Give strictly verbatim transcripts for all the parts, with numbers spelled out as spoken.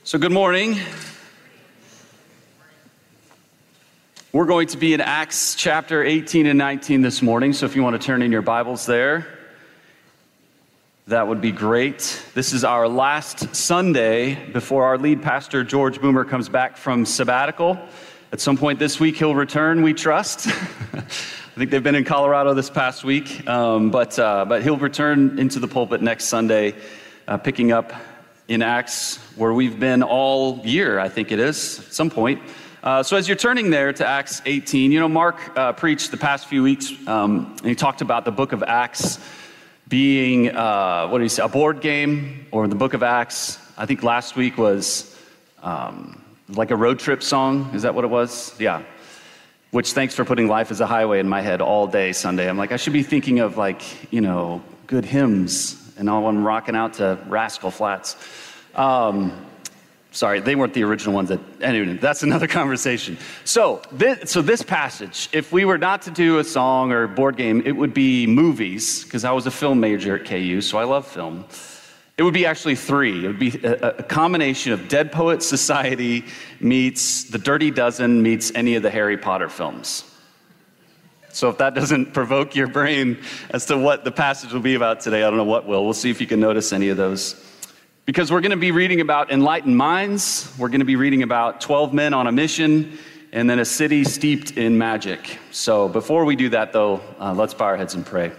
So good morning. We're going to be in Acts chapter eighteen and nineteen this morning, so if you want to turn in your Bibles there, that would be great. This is our last Sunday before our lead pastor, George Boomer, comes back from sabbatical. At some point this week, he'll return, we trust. I think they've been in Colorado this past week, um, but, uh, but he'll return into the pulpit next Sunday, uh, picking up in Acts, where we've been all year, I think it is, at some point. Uh, so as you're turning there to Acts eighteen, you know, Mark uh, preached the past few weeks, um, and he talked about the book of Acts being, uh, what do you say, a board game, or the book of Acts, I think last week was um, like a road trip song. Is that what it was? Yeah. Which, thanks for putting Life as a Highway in my head all day Sunday. I'm like, I should be thinking of like, you know, good hymns, and all I'm rocking out to Rascal Flatts. Um, sorry, they weren't the original ones. That anyway, that's another conversation. So this, so this passage, if we were not to do a song or a board game, it would be movies, because I was a film major at K U, so I love film. It would be actually three. It would be a, a combination of Dead Poets Society meets The Dirty Dozen meets any of the Harry Potter films. So if that doesn't provoke your brain as to what the passage will be about today, I don't know what will. We'll see if you can notice any of those. Because we're going to be reading about enlightened minds. We're going to be reading about twelve men on a mission, and then a city steeped in magic. So before we do that, though, uh, let's bow our heads and pray.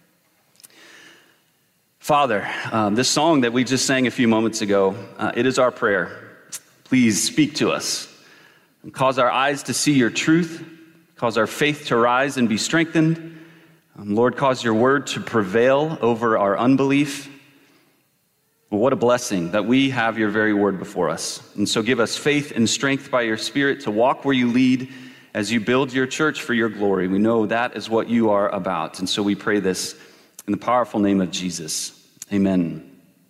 Father, um, this song that we just sang a few moments ago, uh, it is our prayer. Please speak to us and cause our eyes to see your truth. Cause our faith to rise and be strengthened. Um, Lord, cause your word to prevail over our unbelief. Well, what a blessing that we have your very word before us. And so give us faith and strength by your Spirit to walk where you lead as you build your church for your glory. We know that is what you are about. And so we pray this in the powerful name of Jesus. Amen.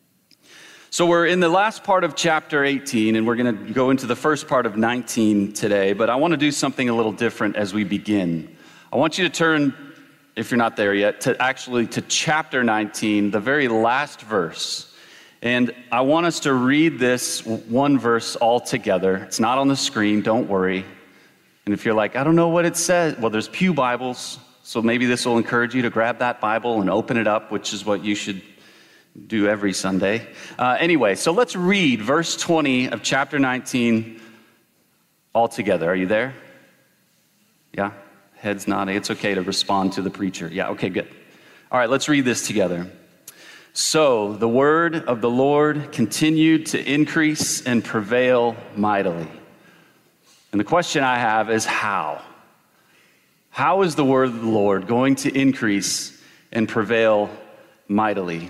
So we're in the last part of chapter eighteen, and we're going to go into the first part of nineteen today, but I want to do something a little different as we begin. I want you to turn, if you're not there yet, to actually to chapter nineteen, the very last verse. And I want us to read this one verse all together. It's not on the screen, don't worry. And if you're like, I don't know what it says, well, there's Pew Bibles, so maybe this will encourage you to grab that Bible and open it up, which is what you should do every Sunday. Uh, anyway, so let's read verse twenty of chapter nineteen all together. Are you there? Yeah? Heads nodding. It's okay to respond to the preacher. Yeah, okay, good. All right, let's read this together. So the word of the Lord continued to increase and prevail mightily. And the question I have is how? How is the word of the Lord going to increase and prevail mightily?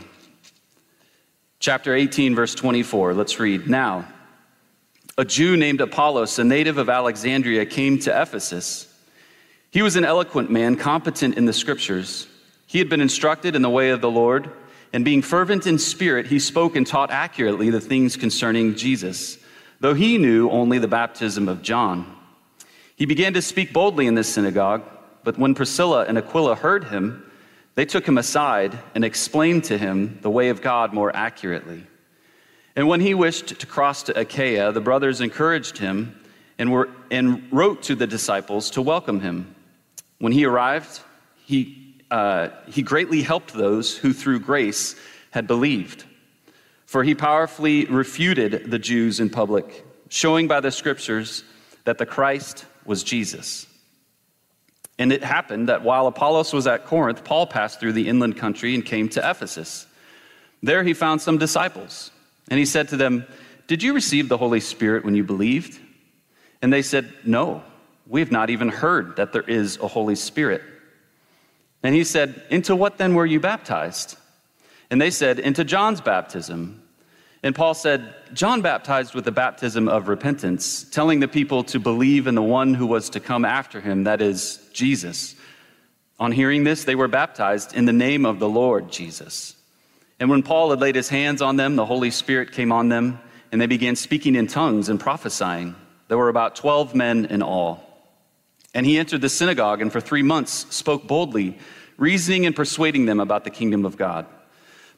Chapter eighteen, verse twenty-four, let's read. Now, a Jew named Apollos, a native of Alexandria, came to Ephesus. He was an eloquent man, competent in the scriptures. He had been instructed in the way of the Lord, and being fervent in spirit, he spoke and taught accurately the things concerning Jesus, though he knew only the baptism of John. He began to speak boldly in the synagogue, but when Priscilla and Aquila heard him, they took him aside and explained to him the way of God more accurately. And when he wished to cross to Achaia, the brothers encouraged him and were and wrote to the disciples to welcome him. When he arrived, he uh, he greatly helped those who through grace had believed. For he powerfully refuted the Jews in public, showing by the scriptures that the Christ was Jesus. And it happened that while Apollos was at Corinth, Paul passed through the inland country and came to Ephesus. There he found some disciples, and he said to them, "Did you receive the Holy Spirit when you believed?" And they said, "No, we have not even heard that there is a Holy Spirit." And he said, "Into what then were you baptized?" And they said, "Into John's baptism." And Paul said, "John baptized with the baptism of repentance, telling the people to believe in the one who was to come after him, that is, Jesus." On hearing this, they were baptized in the name of the Lord Jesus. And when Paul had laid his hands on them, the Holy Spirit came on them, and they began speaking in tongues and prophesying. There were about twelve men in all. And he entered the synagogue and for three months spoke boldly, reasoning and persuading them about the kingdom of God.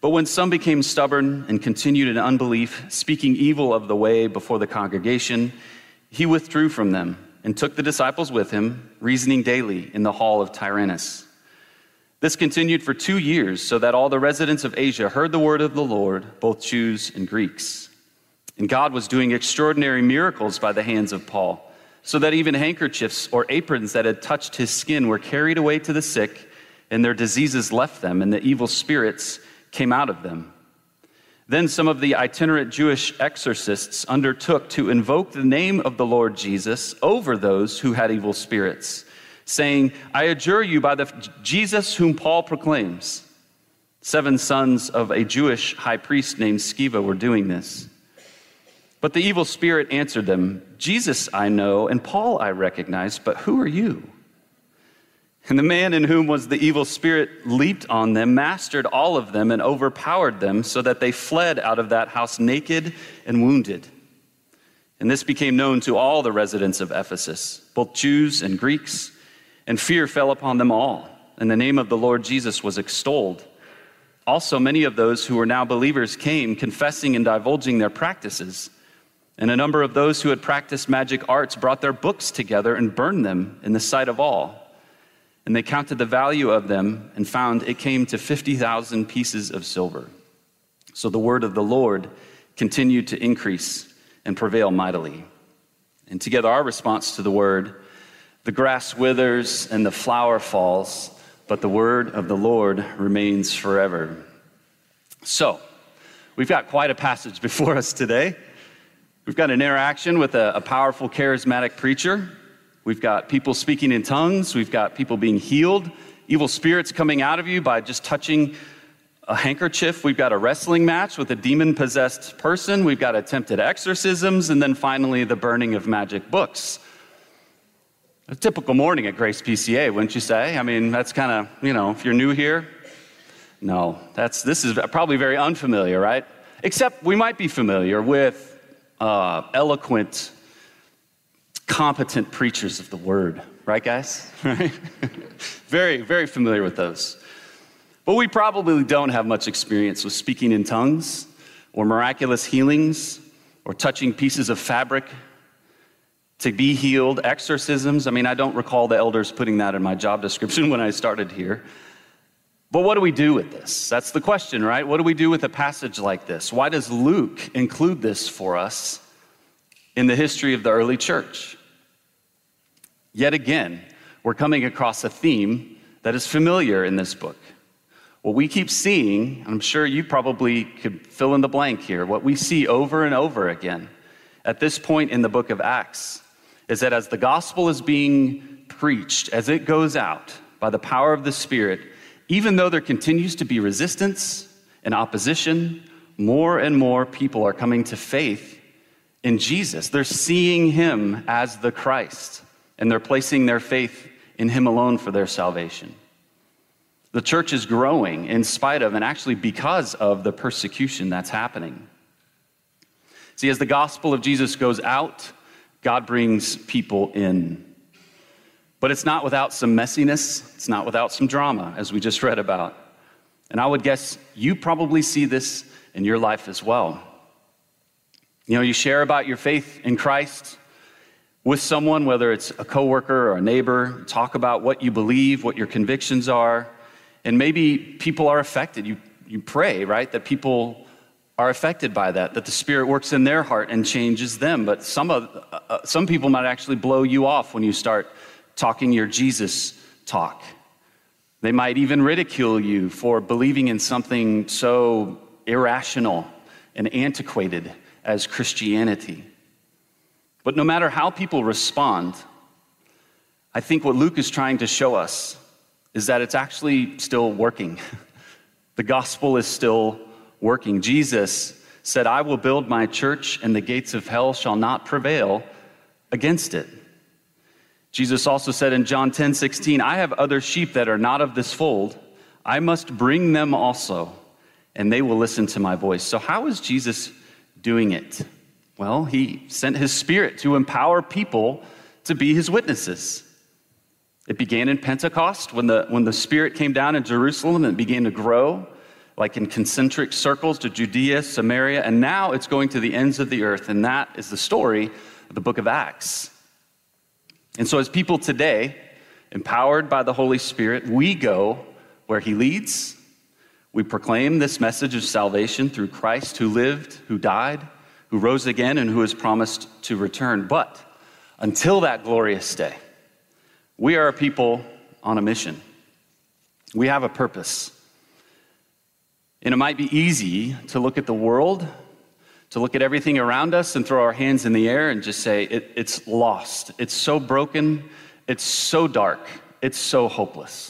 But when some became stubborn and continued in unbelief, speaking evil of the way before the congregation, he withdrew from them and took the disciples with him, reasoning daily in the hall of Tyrannus. This continued for two years, so that all the residents of Asia heard the word of the Lord, both Jews and Greeks. And God was doing extraordinary miracles by the hands of Paul, so that even handkerchiefs or aprons that had touched his skin were carried away to the sick, and their diseases left them, and the evil spirits came out of them. Then some of the itinerant Jewish exorcists undertook to invoke the name of the Lord Jesus over those who had evil spirits, saying, I adjure you by the Jesus whom Paul proclaims. Seven sons of a Jewish high priest named Sceva were doing this. But the evil spirit answered them, Jesus I know, and Paul I recognize, but who are you? And the man in whom was the evil spirit leaped on them, mastered all of them, and overpowered them, so that they fled out of that house naked and wounded. And this became known to all the residents of Ephesus, both Jews and Greeks, and fear fell upon them all, and the name of the Lord Jesus was extolled. Also many of those who were now believers came, confessing and divulging their practices. And a number of those who had practiced magic arts brought their books together and burned them in the sight of all. And they counted the value of them and found it came to fifty thousand pieces of silver. So the word of the Lord continued to increase and prevail mightily. And together our response to the word, the grass withers and the flower falls, but the word of the Lord remains forever. So, we've got quite a passage before us today. We've got an interaction with a, a powerful, charismatic preacher. We've got people speaking in tongues. We've got people being healed. Evil spirits coming out of you by just touching a handkerchief. We've got a wrestling match with a demon-possessed person. We've got attempted exorcisms. And then finally, the burning of magic books. A typical morning at Grace P C A, wouldn't you say? I mean, that's kind of, you know, if you're new here, no, that's this is probably very unfamiliar, right? Except we might be familiar with uh, eloquent, competent preachers of the word, right, guys? Right? Very, very familiar with those. But we probably don't have much experience with speaking in tongues or miraculous healings or touching pieces of fabric to be healed, exorcisms. I mean, I don't recall the elders putting that in my job description when I started here. But what do we do with this? That's the question, right? What do we do with a passage like this? Why does Luke include this for us in the history of the early church? Yet again, we're coming across a theme that is familiar in this book. What we keep seeing, I'm sure you probably could fill in the blank here, what we see over and over again at this point in the book of Acts is that as the gospel is being preached, as it goes out by the power of the Spirit, even though there continues to be resistance and opposition, more and more people are coming to faith in Jesus. They're seeing him as the Christ, and they're placing their faith in him alone for their salvation. The church is growing in spite of, and actually because of, the persecution that's happening. See, as the gospel of Jesus goes out, God brings people in. But it's not without some messiness. It's not without some drama, as we just read about. And I would guess you probably see this in your life as well. You know, you share about your faith in Christ with someone, whether it's a coworker or a neighbor, talk about what you believe, what your convictions are, and maybe people are affected. You, you pray, right, that people are affected by that, that the Spirit works in their heart and changes them. But some of uh, some people might actually blow you off when you start talking your Jesus talk. They might even ridicule you for believing in something so irrational and antiquated as Christianity. But no matter how people respond, I think what Luke is trying to show us is that it's actually still working. The gospel is still working. Jesus said, I will build my church and the gates of hell shall not prevail against it. Jesus also said in John ten sixteen, I have other sheep that are not of this fold. I must bring them also, and they will listen to my voice. So how is Jesus doing it? Well, he sent his Spirit to empower people to be his witnesses. It began in Pentecost when the, when the Spirit came down in Jerusalem and began to grow. like in concentric circles to Judea, Samaria, and now it's going to the ends of the earth, and that is the story of the book of Acts. And so as people today, empowered by the Holy Spirit, we go where he leads. We proclaim this message of salvation through Christ who lived, who died, who rose again, and who has promised to return. But until that glorious day, we are a people on a mission. We have a purpose. And it might be easy to look at the world, to look at everything around us and throw our hands in the air and just say, it, it's lost. It's so broken. It's so dark. It's so hopeless.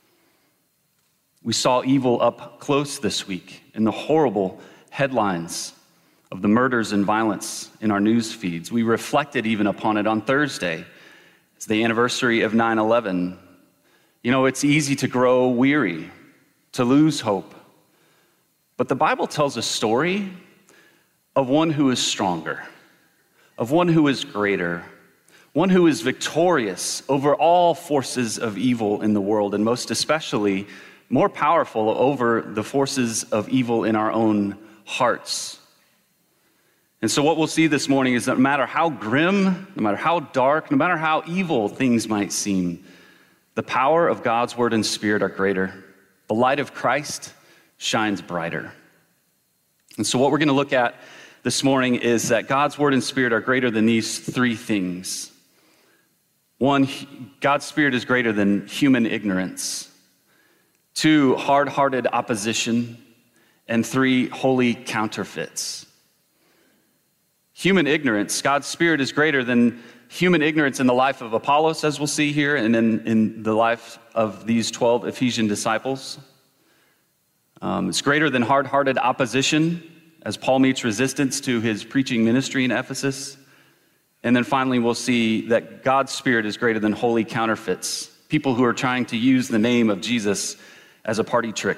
We saw evil up close this week in the horrible headlines of the murders and violence in our news feeds. We reflected even upon it on Thursday. It's the anniversary of nine eleven. You know, it's easy to grow weary, to lose hope. But the Bible tells a story of one who is stronger, of one who is greater, one who is victorious over all forces of evil in the world, and most especially more powerful over the forces of evil in our own hearts. And so what we'll see this morning is that no matter how grim, no matter how dark, no matter how evil things might seem, the power of God's word and spirit are greater. The light of Christ shines brighter. And so what we're going to look at this morning is that God's word and spirit are greater than these three things. One, God's spirit is greater than human ignorance. Two, hard-hearted opposition. And three, holy counterfeits. Human ignorance. God's spirit is greater than human ignorance in the life of Apollos, as we'll see here, and in, in the life of these twelve Ephesian disciples. Um, it's greater than hard-hearted opposition, as Paul meets resistance to his preaching ministry in Ephesus. And then finally, we'll see that God's spirit is greater than holy counterfeits, people who are trying to use the name of Jesus as a party trick.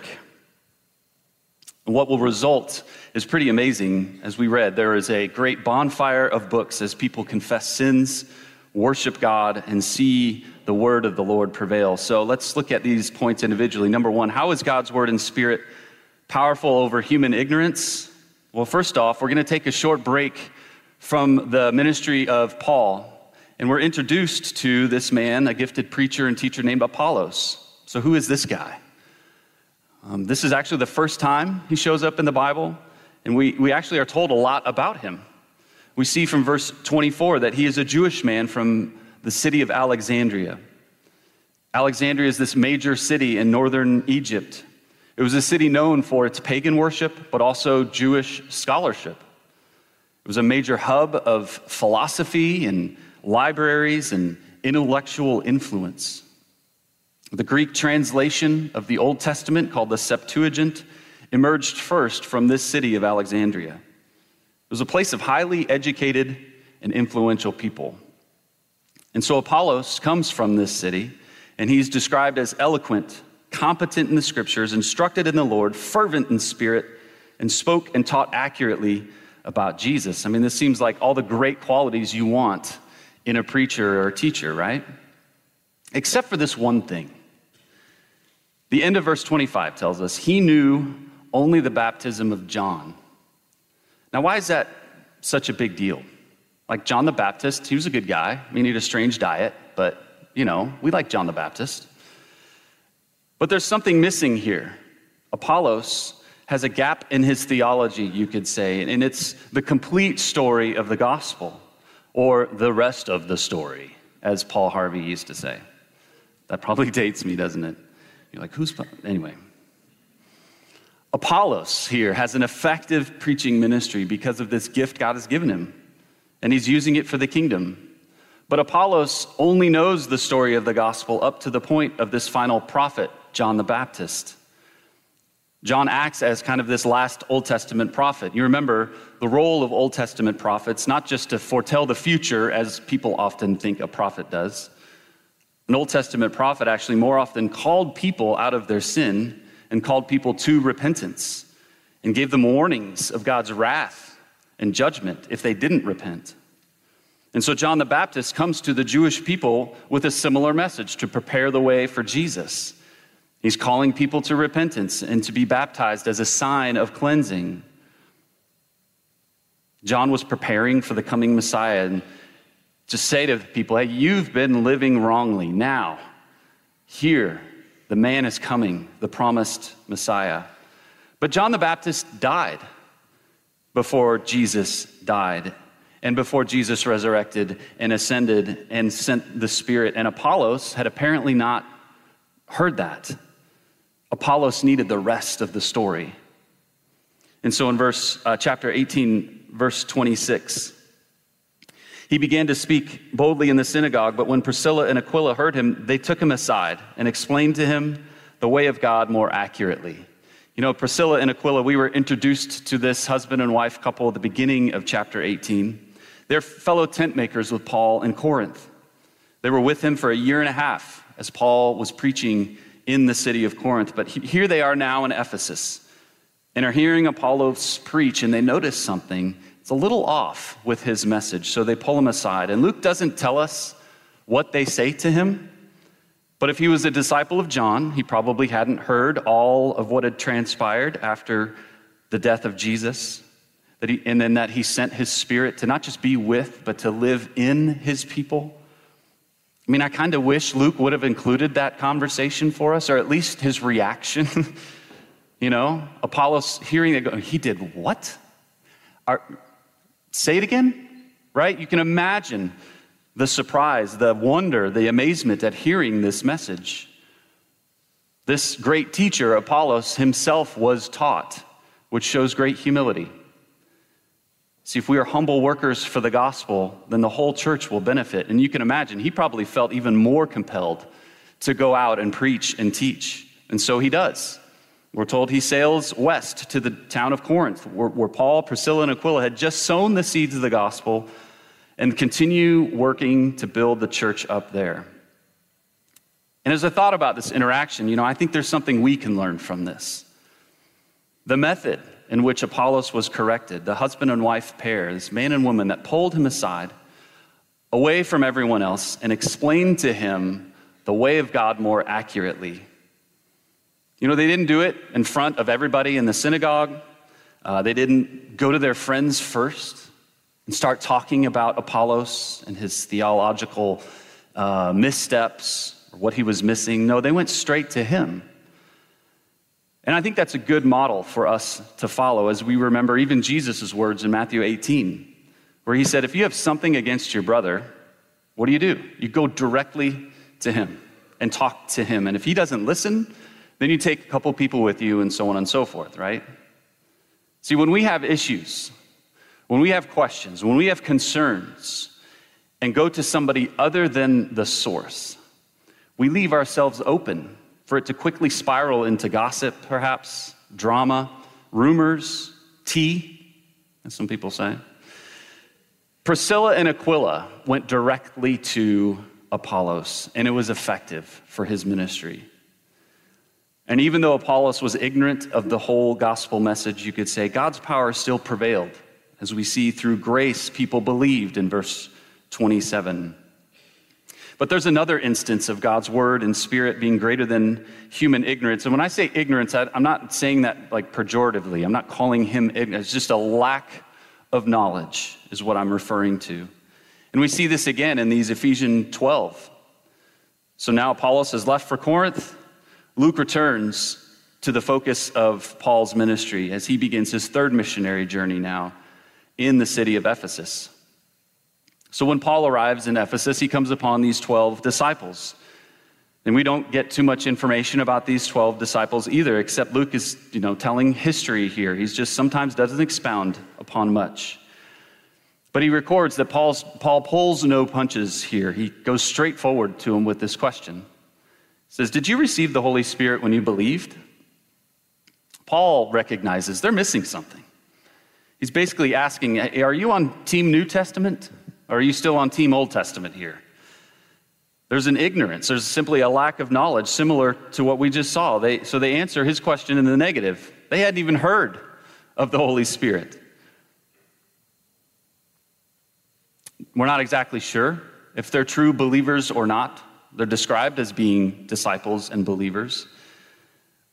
And what will result is pretty amazing. As we read, there is a great bonfire of books as people confess sins, worship God, and see the word of the Lord prevail. So let's look at these points individually. Number one, how is God's word and spirit powerful over human ignorance? Well, first off, we're going to take a short break from the ministry of Paul, and we're introduced to this man, a gifted preacher and teacher named Apollos. So who is this guy? Um, this is actually the first time he shows up in the Bible, and we, we actually are told a lot about him. We see from verse twenty-four that he is a Jewish man from the city of Alexandria. Alexandria is this major city in northern Egypt. It was a city known for its pagan worship, but also Jewish scholarship. It was a major hub of philosophy and libraries and intellectual influence. The Greek translation of the Old Testament, called the Septuagint, emerged first from this city of Alexandria. It was a place of highly educated and influential people. And so Apollos comes from this city, and he's described as eloquent, competent in the scriptures, instructed in the Lord, fervent in spirit, and spoke and taught accurately about Jesus. I mean, this seems like all the great qualities you want in a preacher or a teacher, right? Except for this one thing. The end of verse twenty-five tells us he knew only the baptism of John. Now, why is that such a big deal? Like John the Baptist, he was a good guy. I mean, he had a strange diet, but, you know, we like John the Baptist. But there's something missing here. Apollos has a gap in his theology, you could say, and it's the complete story of the gospel, or the rest of the story, as Paul Harvey used to say. That probably dates me, doesn't it? You're like, who's... Anyway. Apollos here has an effective preaching ministry because of this gift God has given him, and he's using it for the kingdom. But Apollos only knows the story of the gospel up to the point of this final prophet, John the Baptist. John acts as kind of this last Old Testament prophet. You remember the role of Old Testament prophets, not just to foretell the future, as people often think a prophet does. An Old Testament prophet actually more often called people out of their sin and called people to repentance and gave them warnings of God's wrath and judgment if they didn't repent. And so John the Baptist comes to the Jewish people with a similar message to prepare the way for Jesus. He's calling people to repentance and to be baptized as a sign of cleansing. John was preparing for the coming Messiah and to say to people, hey, you've been living wrongly. Now, here, the man is coming, the promised Messiah. But John the Baptist died before Jesus died and before Jesus resurrected and ascended and sent the Spirit. And Apollos had apparently not heard that. Apollos needed the rest of the story. And so in verse uh, chapter eighteen, verse twenty-six, he began to speak boldly in the synagogue, but when Priscilla and Aquila heard him, they took him aside and explained to him the way of God more accurately. You know, Priscilla and Aquila, we were introduced to this husband and wife couple at the beginning of chapter eighteen. They're fellow tent makers with Paul in Corinth. They were with him for a year and a half as Paul was preaching in the city of Corinth. But he, here they are now in Ephesus and are hearing Apollos preach, and they notice something. It's a little off with his message, so they pull him aside. And Luke doesn't tell us what they say to him, but if he was a disciple of John, he probably hadn't heard all of what had transpired after the death of Jesus, that he, and then that he sent his Spirit to not just be with, but to live in his people. I mean, I kind of wish Luke would have included that conversation for us, or at least his reaction. You know, Apollos hearing it go, he did what? Are, say it again, right? You can imagine the surprise, the wonder, the amazement at hearing this message. This great teacher, Apollos, himself was taught, which shows great humility. See, if we are humble workers for the gospel, then the whole church will benefit. And you can imagine, he probably felt even more compelled to go out and preach and teach. And so he does. We're told he sails west to the town of Corinth, where, where Paul, Priscilla, and Aquila had just sown the seeds of the gospel and continue working to build the church up there. And as I thought about this interaction, you know, I think there's something we can learn from this. The method in which Apollos was corrected, the husband and wife pair, this man and woman that pulled him aside, away from everyone else, and explained to him the way of God more accurately. You know, they didn't do it in front of everybody in the synagogue. Uh, they didn't go to their friends first and start talking about Apollos and his theological uh, missteps, or what he was missing. No, they went straight to him. And I think that's a good model for us to follow as we remember even Jesus' words in Matthew eighteen, where he said, if you have something against your brother, what do you do? You go directly to him and talk to him. And if he doesn't listen, then you take a couple people with you and so on and so forth, right? See, when we have issues, when we have questions, when we have concerns, and go to somebody other than the source, we leave ourselves open for it to quickly spiral into gossip, perhaps, drama, rumors, tea, as some people say. Priscilla and Aquila went directly to Apollos, and it was effective for his ministry. And even though Apollos was ignorant of the whole gospel message, you could say God's power still prevailed. As we see through grace, people believed in verse twenty-seven. But there's another instance of God's word and spirit being greater than human ignorance. And when I say ignorance, I, I'm not saying that like pejoratively. I'm not calling him ignorant. It's just a lack of knowledge is what I'm referring to. And we see this again in these Ephesians twelve. So now Apollos has left for Corinth. Luke returns to the focus of Paul's ministry as he begins his third missionary journey now in the city of Ephesus. So when Paul arrives in Ephesus, he comes upon these twelve disciples. And we don't get too much information about these twelve disciples either, except Luke is, you know, telling history here. He's just sometimes doesn't expound upon much. But he records that Paul's, Paul pulls no punches here. He goes straight forward to him with this question. He says, did you receive the Holy Spirit when you believed? Paul recognizes they're missing something. He's basically asking, hey, are you on Team New Testament? Or are you still on Team Old Testament here? There's an ignorance. There's simply a lack of knowledge similar to what we just saw. They, so they answer his question in the negative. They hadn't even heard of the Holy Spirit. We're not exactly sure if they're true believers or not. They're described as being disciples and believers.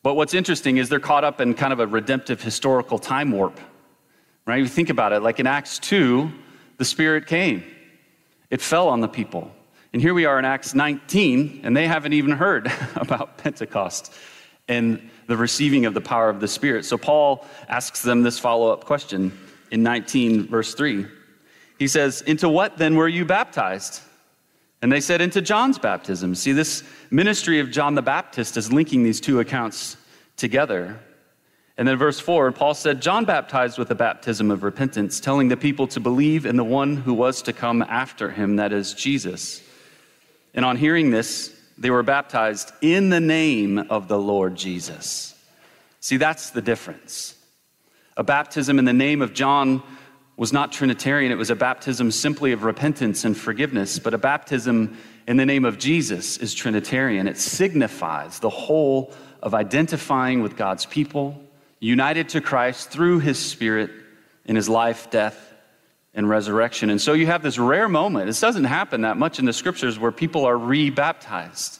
But what's interesting is they're caught up in kind of a redemptive historical time warp, right? You think about it, like in Acts two, the Spirit came. It fell on the people. And here we are in Acts nineteen, and they haven't even heard about Pentecost and the receiving of the power of the Spirit. So Paul asks them this follow-up question in nineteen, verse three. He says, "Into what then were you baptized?" And they said, "Into John's baptism." See, this ministry of John the Baptist is linking these two accounts together. And then verse four, Paul said, "John baptized with the baptism of repentance, telling the people to believe in the one who was to come after him, that is Jesus. And on hearing this, they were baptized in the name of the Lord Jesus." See, that's the difference. A baptism in the name of John was not Trinitarian. It was a baptism simply of repentance and forgiveness. But a baptism in the name of Jesus is Trinitarian. It signifies the whole of identifying with God's people, united to Christ through his Spirit in his life, death, and resurrection. And so you have this rare moment. This doesn't happen that much in the scriptures where people are re-baptized.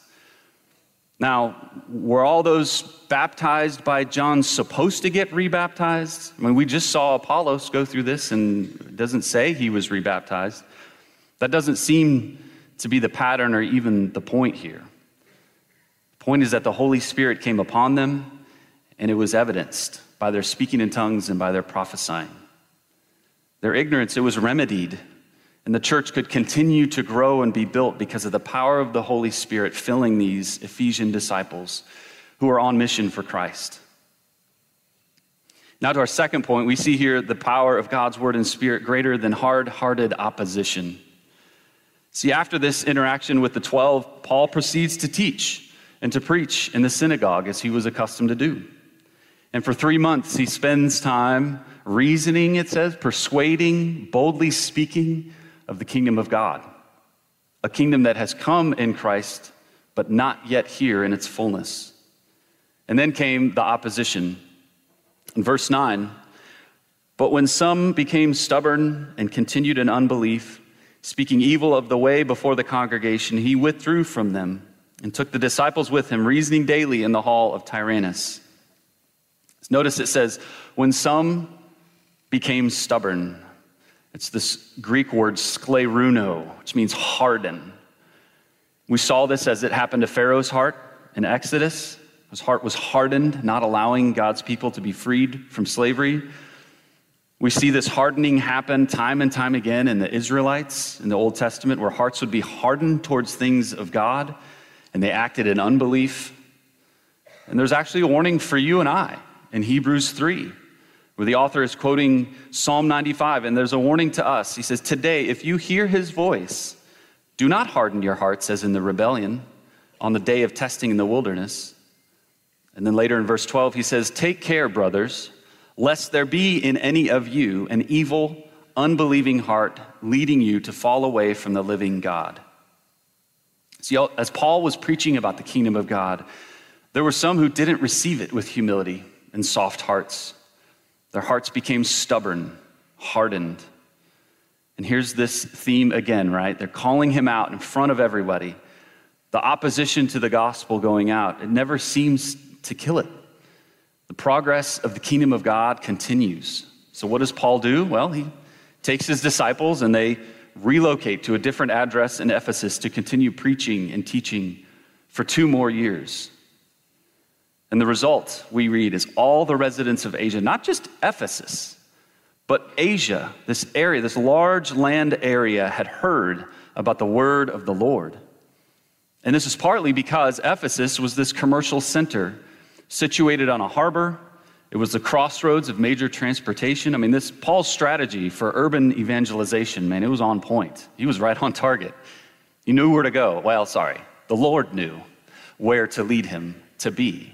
Now, were all those baptized by John supposed to get rebaptized? I mean, we just saw Apollos go through this, and it doesn't say he was rebaptized. That doesn't seem to be the pattern or even the point here. The point is that the Holy Spirit came upon them, and it was evidenced by their speaking in tongues and by their prophesying. Their ignorance, it was remedied, and the church could continue to grow and be built because of the power of the Holy Spirit filling these Ephesian disciples who are on mission for Christ. Now to our second point, we see here the power of God's word and spirit greater than hard-hearted opposition. See, after this interaction with the twelve, Paul proceeds to teach and to preach in the synagogue as he was accustomed to do. And for three months, he spends time reasoning, it says, persuading, boldly speaking of the kingdom of God, a kingdom that has come in Christ, but not yet here in its fullness. And then came the opposition. In verse nine, "But when some became stubborn and continued in unbelief, speaking evil of the way before the congregation, he withdrew from them and took the disciples with him, reasoning daily in the hall of Tyrannus." Notice it says, when some became stubborn. It's this Greek word skleruno, which means harden. We saw this as it happened to Pharaoh's heart in Exodus. His heart was hardened, not allowing God's people to be freed from slavery. We see this hardening happen time and time again in the Israelites in the Old Testament, where hearts would be hardened towards things of God, and they acted in unbelief. And there's actually a warning for you and I in Hebrews three, where the author is quoting Psalm ninety-five, and there's a warning to us. He says, "Today, if you hear his voice, do not harden your hearts as in the rebellion on the day of testing in the wilderness." And then later in verse twelve, he says, "Take care, brothers, lest there be in any of you an evil, unbelieving heart leading you to fall away from the living God." See, as Paul was preaching about the kingdom of God, there were some who didn't receive it with humility and soft hearts. Their hearts became stubborn, hardened. And here's this theme again, right? They're calling him out in front of everybody. The opposition to the gospel going out, it never seems to kill it. The progress of the kingdom of God continues. So what does Paul do? Well, he takes his disciples and they relocate to a different address in Ephesus to continue preaching and teaching for two more years. And the result, we read, is all the residents of Asia, not just Ephesus, but Asia, this area, this large land area, had heard about the word of the Lord. And this is partly because Ephesus was this commercial center situated on a harbor. It was the crossroads of major transportation. I mean, this Paul's strategy for urban evangelization, man, it was on point. He was right on target. He knew where to go. Well, sorry, the Lord knew where to lead him to be.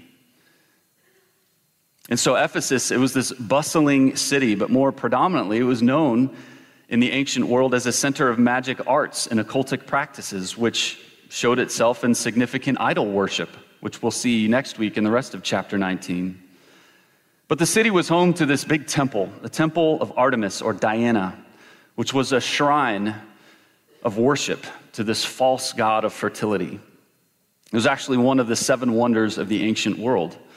And so Ephesus, it was this bustling city, but more predominantly, it was known in the ancient world as a center of magic arts and occultic practices, which showed itself in significant idol worship, which we'll see next week in the rest of chapter nineteen. But the city was home to this big temple, the temple of Artemis or Diana, which was a shrine of worship to this false god of fertility. It was actually one of the seven wonders of the ancient world.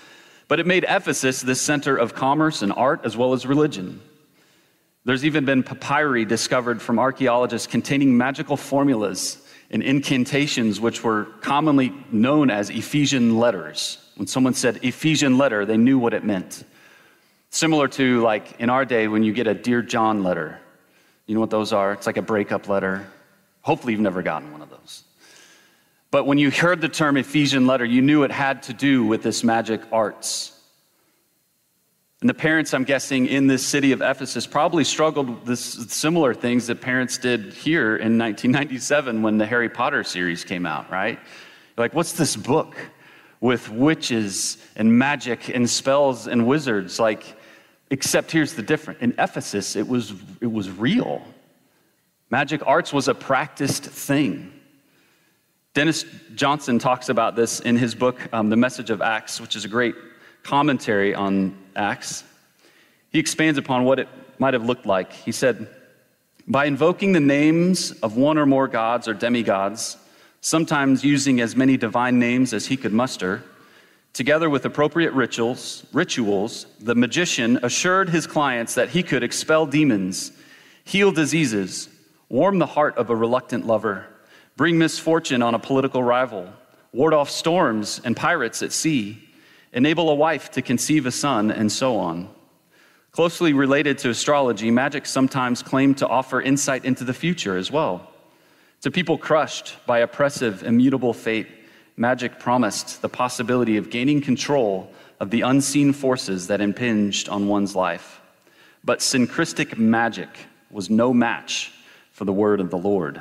But it made Ephesus the center of commerce and art as well as religion. There's even been papyri discovered from archaeologists containing magical formulas and incantations which were commonly known as Ephesian letters. When someone said Ephesian letter, they knew what it meant. Similar to, like, in our day when you get a Dear John letter. You know what those are? It's like a breakup letter. Hopefully you've never gotten one of those. But when you heard the term Ephesian letter, you knew it had to do with this magic arts. And the parents, I'm guessing, in this city of Ephesus probably struggled with this, similar things that parents did here in nineteen ninety-seven when the Harry Potter series came out, right? Like, what's this book with witches and magic and spells and wizards? Like, except here's the difference. In Ephesus, it was, it was real. Magic arts was a practiced thing. Dennis Johnson talks about this in his book, um, The Message of Acts, which is a great commentary on Acts. He expands upon what it might have looked like. He said, by invoking the names of one or more gods or demigods, sometimes using as many divine names as he could muster, together with appropriate rituals, rituals, the magician assured his clients that he could expel demons, heal diseases, warm the heart of a reluctant lover, bring misfortune on a political rival, ward off storms and pirates at sea, enable a wife to conceive a son, and so on. Closely related to astrology, magic sometimes claimed to offer insight into the future as well. To people crushed by oppressive, immutable fate, magic promised the possibility of gaining control of the unseen forces that impinged on one's life. But synchristic magic was no match for the word of the Lord.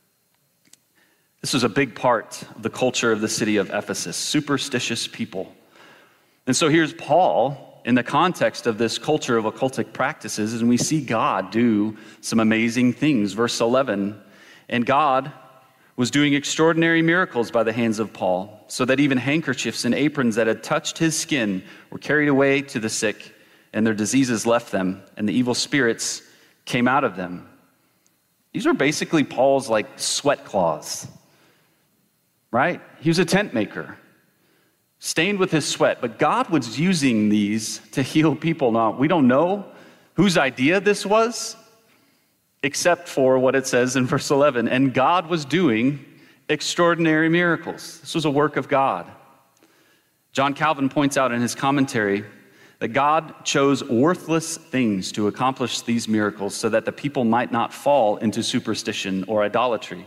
This was a big part of the culture of the city of Ephesus, superstitious people. And so here's Paul in the context of this culture of occultic practices, and we see God do some amazing things. Verse eleven, and God was doing extraordinary miracles by the hands of Paul, so that even handkerchiefs and aprons that had touched his skin were carried away to the sick, and their diseases left them, and the evil spirits came out of them. These were basically Paul's like sweat cloths, right? He was a tent maker, stained with his sweat, but God was using these to heal people. Now, we don't know whose idea this was, except for what it says in verse eleven, and God was doing extraordinary miracles. This was a work of God. John Calvin points out in his commentary that God chose worthless things to accomplish these miracles so that the people might not fall into superstition or idolatry.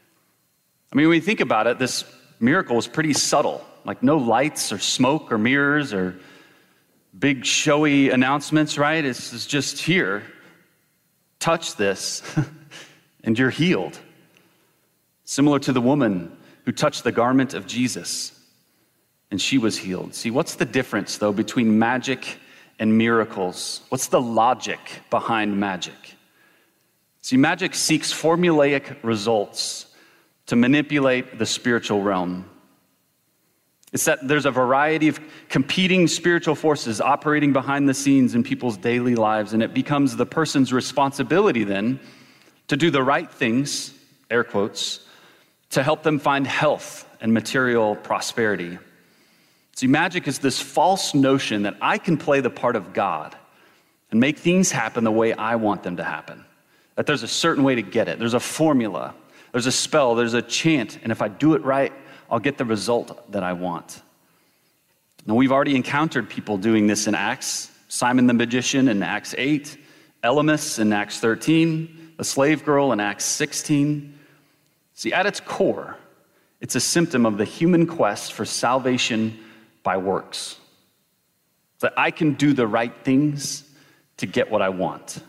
I mean, when you think about it, this miracle was pretty subtle, like no lights or smoke or mirrors or big showy announcements, right? It's, it's just here. Touch this and you're healed. Similar to the woman who touched the garment of Jesus and she was healed. See, what's the difference, though, between magic and miracles? What's the logic behind magic? See, magic seeks formulaic results to manipulate the spiritual realm. It's that there's a variety of competing spiritual forces operating behind the scenes in people's daily lives, and it becomes the person's responsibility then to do the right things, air quotes, to help them find health and material prosperity. See, magic is this false notion that I can play the part of God and make things happen the way I want them to happen. That there's a certain way to get it. There's a formula. There's a spell. There's a chant. And if I do it right, I'll get the result that I want. Now, we've already encountered people doing this in Acts. Simon the magician in Acts eight, Elymas in Acts thirteen, the slave girl in Acts sixteen. See, at its core, it's a symptom of the human quest for salvation by works. That I can do the right things to get what I want.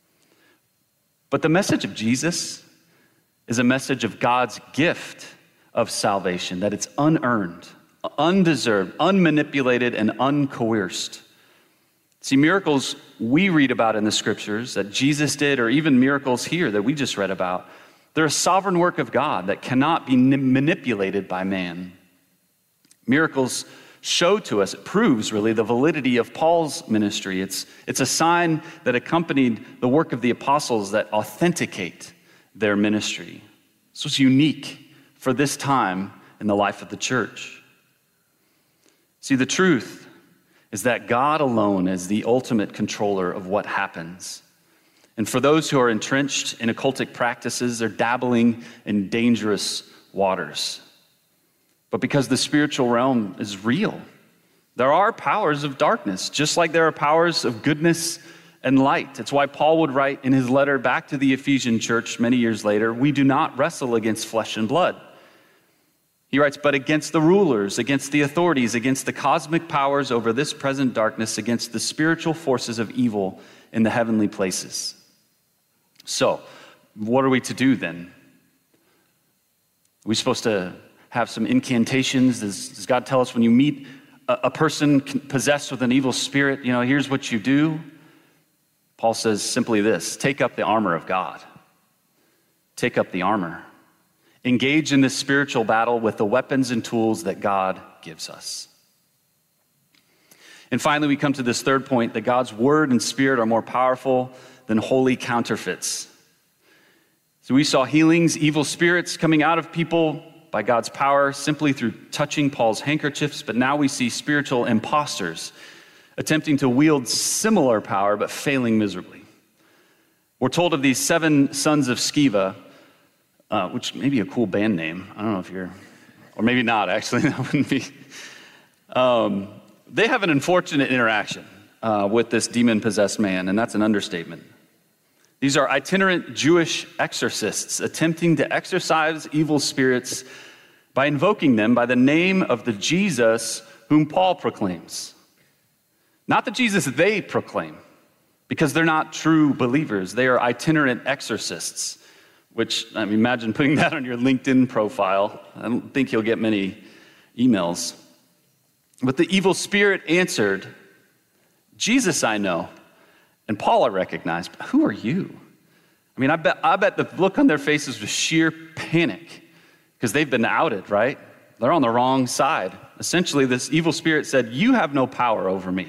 But the message of Jesus is a message of God's gift of salvation, that it's unearned, undeserved, unmanipulated, and uncoerced. See, miracles we read about in the scriptures that Jesus did, or even miracles here that we just read about, they're a sovereign work of God that cannot be manipulated by man. Miracles show to us, it proves really the validity of Paul's ministry. It's, it's a sign that accompanied the work of the apostles that authenticate their ministry. This was unique for this time in the life of the church. See, the truth is that God alone is the ultimate controller of what happens. And for those who are entrenched in occultic practices, they're dabbling in dangerous waters. But because the spiritual realm is real, there are powers of darkness, just like there are powers of goodness and light. It's why Paul would write in his letter back to the Ephesian church many years later, we do not wrestle against flesh and blood. He writes, but against the rulers, against the authorities, against the cosmic powers over this present darkness, against the spiritual forces of evil in the heavenly places. So, what are we to do then? Are we supposed to have some incantations? Does, does God tell us when you meet a, a person possessed with an evil spirit, you know, here's what you do? Paul says simply this: take up the armor of God. Take up the armor. Engage in this spiritual battle with the weapons and tools that God gives us. And finally, we come to this third point, that God's word and spirit are more powerful than holy counterfeits. So we saw healings, evil spirits coming out of people by God's power simply through touching Paul's handkerchiefs, but now we see spiritual imposters attempting to wield similar power but failing miserably. We're told of these seven sons of Sceva, uh, which may be a cool band name. I don't know if you're, or maybe not actually, that wouldn't be. Um, they have an unfortunate interaction uh, with this demon-possessed man, and that's an understatement. These are itinerant Jewish exorcists attempting to exorcise evil spirits by invoking them by the name of the Jesus whom Paul proclaims. Not the Jesus they proclaim, because they're not true believers. They are itinerant exorcists, which, I mean, imagine putting that on your LinkedIn profile. I don't think you'll get many emails. But the evil spirit answered, Jesus I know, and Paul I recognize, but who are you? I mean, I bet, I bet the look on their faces was sheer panic, because they've been outed, right? They're on the wrong side. Essentially, this evil spirit said, you have no power over me.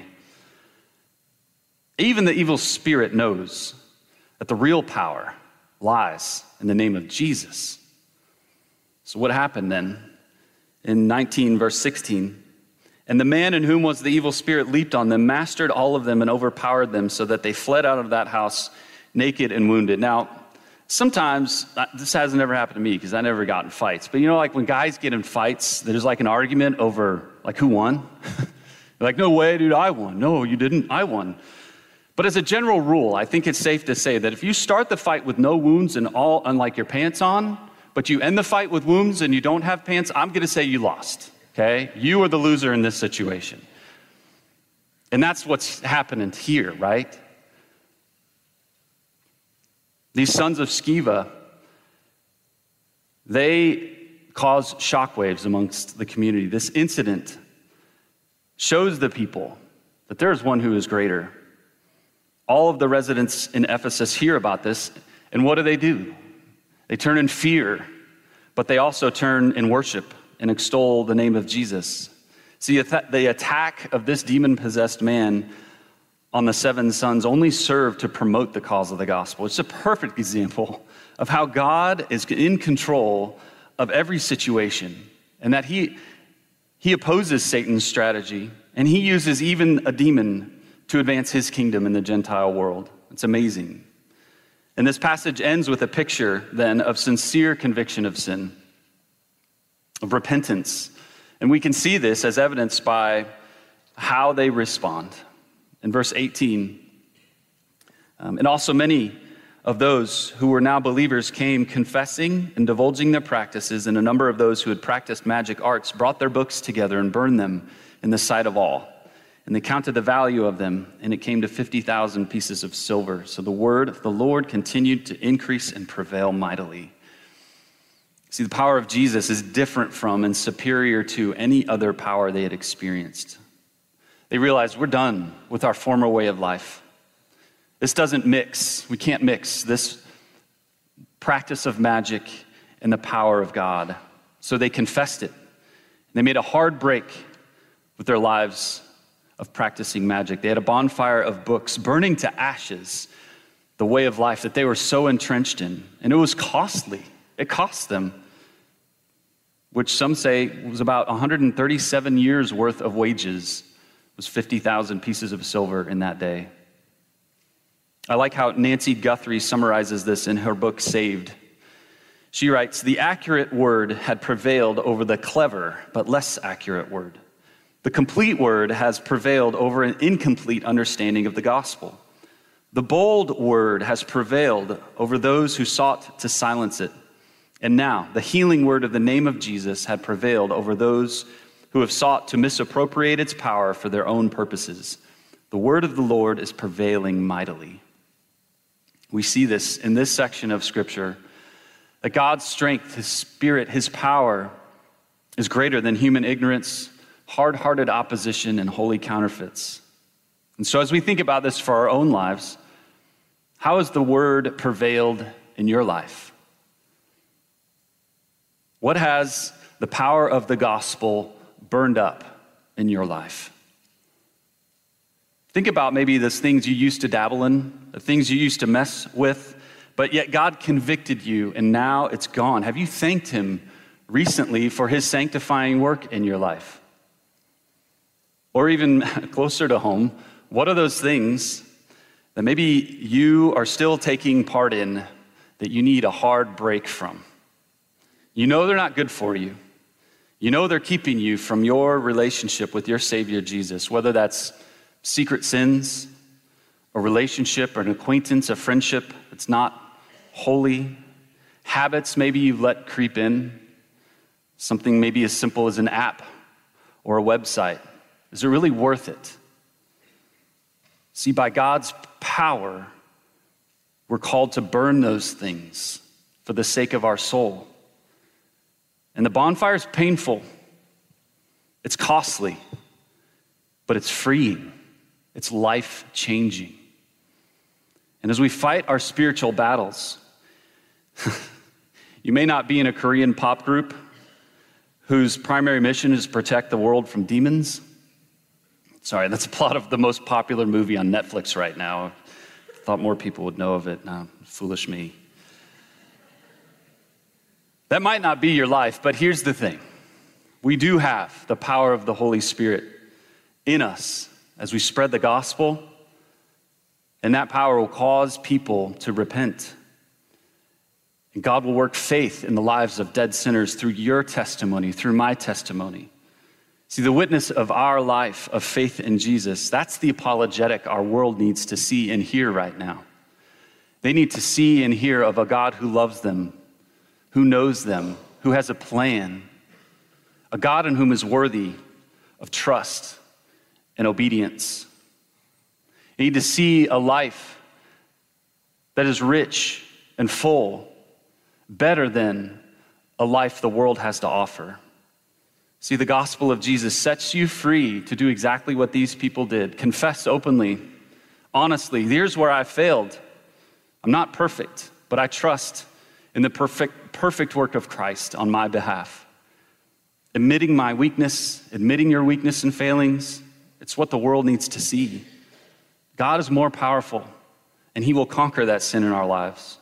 Even the evil spirit knows that the real power lies in the name of Jesus. So what happened then? In nineteen, verse sixteen, and the man in whom was the evil spirit leaped on them, mastered all of them, and overpowered them, so that they fled out of that house naked and wounded. Now, sometimes, this hasn't ever happened to me because I never got in fights, but you know, like when guys get in fights, there's like an argument over like who won. They're like, no way, dude, I won. No, you didn't, I won. But as a general rule, I think it's safe to say that if you start the fight with no wounds and all unlike your pants on, but you end the fight with wounds and you don't have pants, I'm going to say you lost, okay? You are the loser in this situation. And that's what's happening here, right? These sons of Sceva, they cause shockwaves amongst the community. This incident shows the people that there is one who is greater. All of the residents in Ephesus hear about this, and what do they do? They turn in fear, but they also turn in worship and extol the name of Jesus. See, the attack of this demon-possessed man on the seven sons only served to promote the cause of the gospel. It's a perfect example of how God is in control of every situation, and that he, he opposes Satan's strategy, and he uses even a demon to advance his kingdom in the Gentile world. It's amazing. And this passage ends with a picture, then, of sincere conviction of sin, of repentance. And we can see this as evidenced by how they respond. In verse eighteen, um, and also many of those who were now believers came confessing and divulging their practices, and a number of those who had practiced magic arts brought their books together and burned them in the sight of all. And they counted the value of them, and it came to fifty thousand pieces of silver. So the word of the Lord continued to increase and prevail mightily. See, the power of Jesus is different from and superior to any other power they had experienced. They realized we're done with our former way of life. This doesn't mix. We can't mix this practice of magic and the power of God. So they confessed it. They made a hard break with their lives of practicing magic. They had a bonfire of books burning to ashes the way of life that they were so entrenched in. And it was costly. It cost them, which some say was about one hundred thirty-seven years worth of wages was fifty thousand pieces of silver in that day. I like how Nancy Guthrie summarizes this in her book, Saved. She writes, "The accurate word had prevailed over the clever but less accurate word. The complete word has prevailed over an incomplete understanding of the gospel. The bold word has prevailed over those who sought to silence it. And now, the healing word of the name of Jesus had prevailed over those who have sought to misappropriate its power for their own purposes. The word of the Lord is prevailing mightily." We see this in this section of Scripture, that God's strength, His Spirit, His power is greater than human ignorance, hard-hearted opposition, and holy counterfeits. And so as we think about this for our own lives, how has the word prevailed in your life? What has the power of the gospel burned up in your life? Think about maybe those things you used to dabble in, the things you used to mess with, but yet God convicted you and now it's gone. Have you thanked Him recently for His sanctifying work in your life? Or even closer to home, what are those things that maybe you are still taking part in that you need a hard break from? You know they're not good for you. You know they're keeping you from your relationship with your Savior Jesus, whether that's secret sins, a relationship, or an acquaintance, a friendship that's not holy, habits maybe you've let creep in, something maybe as simple as an app or a website. Is it really worth it? See, by God's power, we're called to burn those things for the sake of our soul. And the bonfire is painful. It's costly, but it's freeing. It's life-changing. And as we fight our spiritual battles, you may not be in a Korean pop group whose primary mission is to protect the world from demons. Sorry, that's a plot of the most popular movie on Netflix right now. I thought more people would know of it. No, foolish me. That might not be your life, but here's the thing. We do have the power of the Holy Spirit in us as we spread the gospel, and that power will cause people to repent. And God will work faith in the lives of dead sinners through your testimony, through my testimony. See, the witness of our life of faith in Jesus, that's the apologetic our world needs to see and hear right now. They need to see and hear of a God who loves them, who knows them, who has a plan, a God in whom is worthy of trust and obedience. They need to see a life that is rich and full, better than a life the world has to offer. See, the gospel of Jesus sets you free to do exactly what these people did. Confess openly, honestly, here's where I failed. I'm not perfect, but I trust in the perfect, perfect work of Christ on my behalf. Admitting my weakness, admitting your weakness and failings, it's what the world needs to see. God is more powerful, and He will conquer that sin in our lives.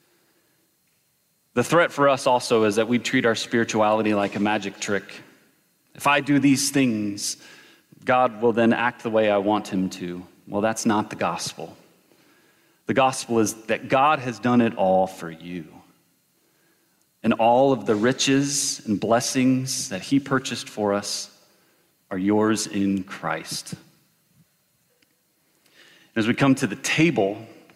The threat for us also is that we treat our spirituality like a magic trick. If I do these things, God will then act the way I want Him to. Well, that's not the gospel. The gospel is that God has done it all for you. And all of the riches and blessings that He purchased for us are yours in Christ. As we come to the table,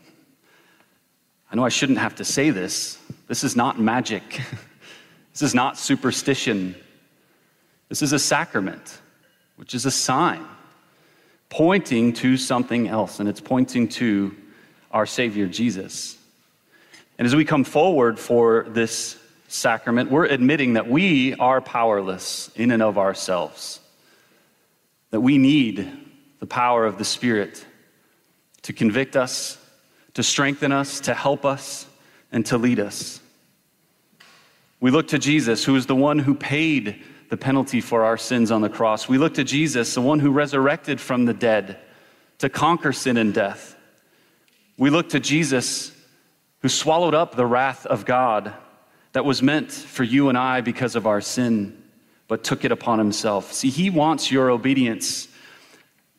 I know I shouldn't have to say this. This is not magic. This is not superstition. This is a sacrament, which is a sign pointing to something else, and it's pointing to our Savior Jesus. And as we come forward for this sacrament, we're admitting that we are powerless in and of ourselves, that we need the power of the Spirit to convict us, to strengthen us, to help us, and to lead us. We look to Jesus, who is the one who paid the penalty for our sins on the cross. We look to Jesus, the one who resurrected from the dead to conquer sin and death. We look to Jesus, who swallowed up the wrath of God that was meant for you and I because of our sin, but took it upon Himself. See, He wants your obedience.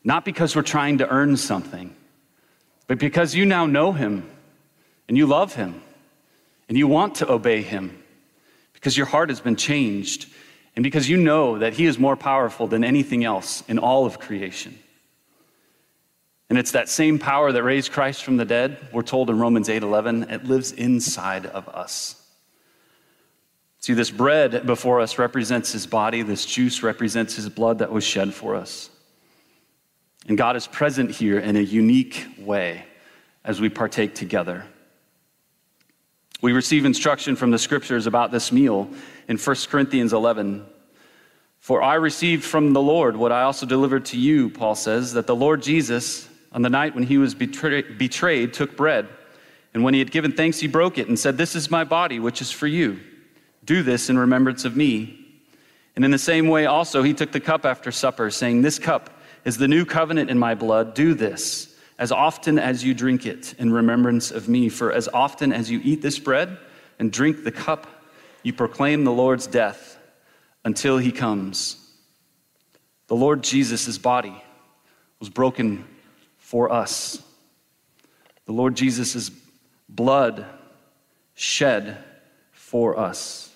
not because we're trying to earn something, but because you now know him and you love him and you want to obey him because your heart has been changed and because you know that he is more powerful than anything else in all of creation. And it's that same power that raised Christ from the dead, we're told in Romans eight eleven, it lives inside of us. See, this bread before us represents his body. This juice represents his blood that was shed for us. And God is present here in a unique way as we partake together. We receive instruction from the scriptures about this meal in First Corinthians eleven. For I received from the Lord what I also delivered to you, Paul says, that the Lord Jesus, on the night when he was betrayed, betrayed, took bread, and when he had given thanks, he broke it and said, "This is my body, which is for you. Do this in remembrance of me." And in the same way also he took the cup after supper, saying, "This cup is the new covenant in my blood. Do this as often as you drink it in remembrance of me. For as often as you eat this bread and drink the cup, you proclaim the Lord's death until he comes." The Lord Jesus' body was broken for us. The Lord Jesus' blood shed for us.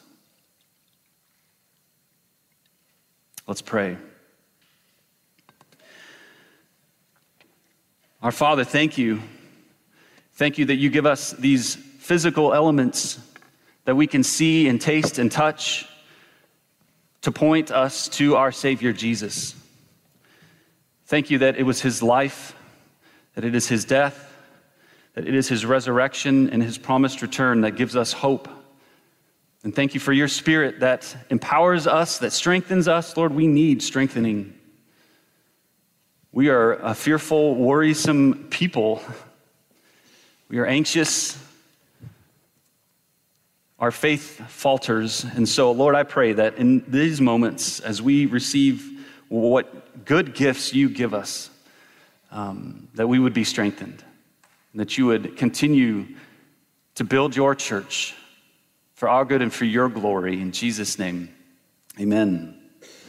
Let's pray. Our Father, thank you. Thank you that you give us these physical elements that we can see and taste and touch to point us to our Savior Jesus. Thank you that it was his life, that it is his death, that it is his resurrection and his promised return that gives us hope. And thank you for your Spirit that empowers us, that strengthens us. Lord, we need strengthening. We are a fearful, worrisome people. We are anxious. Our faith falters. And so, Lord, I pray that in these moments, as we receive what good gifts you give us, um, that we would be strengthened, and that you would continue to build your church for our good and for your glory. In Jesus' name, amen.